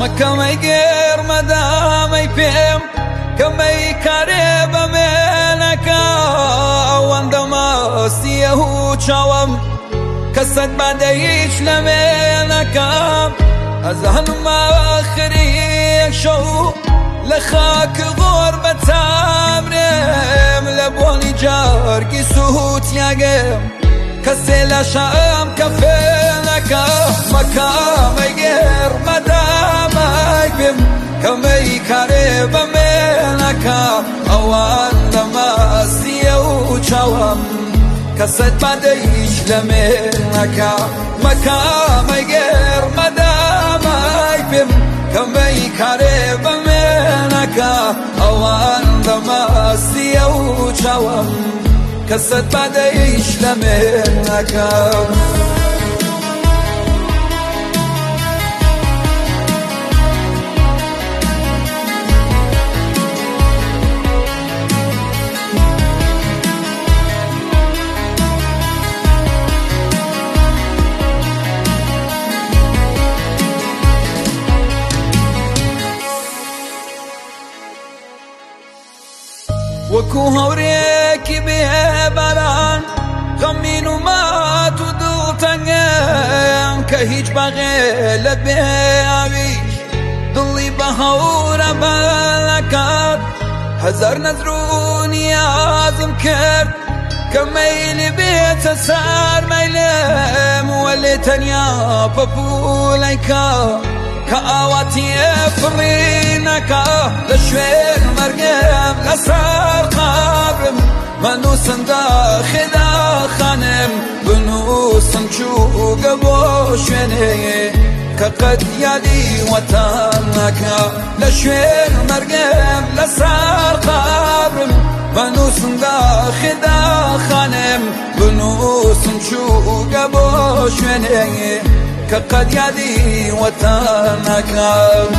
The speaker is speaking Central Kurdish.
مەکەمەی گێر مەدامەی پێم کەمەی کارێ بەمێنەکە ئەوەندە مەستیە و چاوەم کەسەت بادە هیچ لەمێنەکەم ئەزانم ئاخری یەک شەو لە خاک غۆر بەتامرێم لە بۆنی جارگی سووتیاگەم کەسێ لە شەم کە فێنەکە مەکەمەی گێر مەدامەی پێم کەمەی کارێ بەمێنەکە ئەوەندە مەستیە و چاوەم کەسەت بادە هیچ لەمێنەکە مەکەمەی گێر مەدامەی پێم کەمەی کارێ بەمێنەکە ئەوەندە مەستیە و چاوەم کەسەت بادە هیچ لەمێنەکە وەکو هەورێکی بێباران غەمین و مات و دڵتەنگم کە هیچ بەغێ لە بێویش دڵی بە هەورە بەلەکات هەزار نەزر و نیازم کرد کە مەیلی بێتە سەرمەیلم وەلێ تەنیا پەپوولەیکە کە ئاواتیە فڕینەکە لە شوێن مەرگم لەسەر قابرم بنووسم داخێ داخانم بنووسم چووگە بۆ شوێنێ کە قەت یادی وەتانەکە لە شوێن مەرگم لەسەر قابرم بنووسم داخێ داخانم بنووسم چووگە بۆ شوێنێ کە قەت یادی وەتانەکە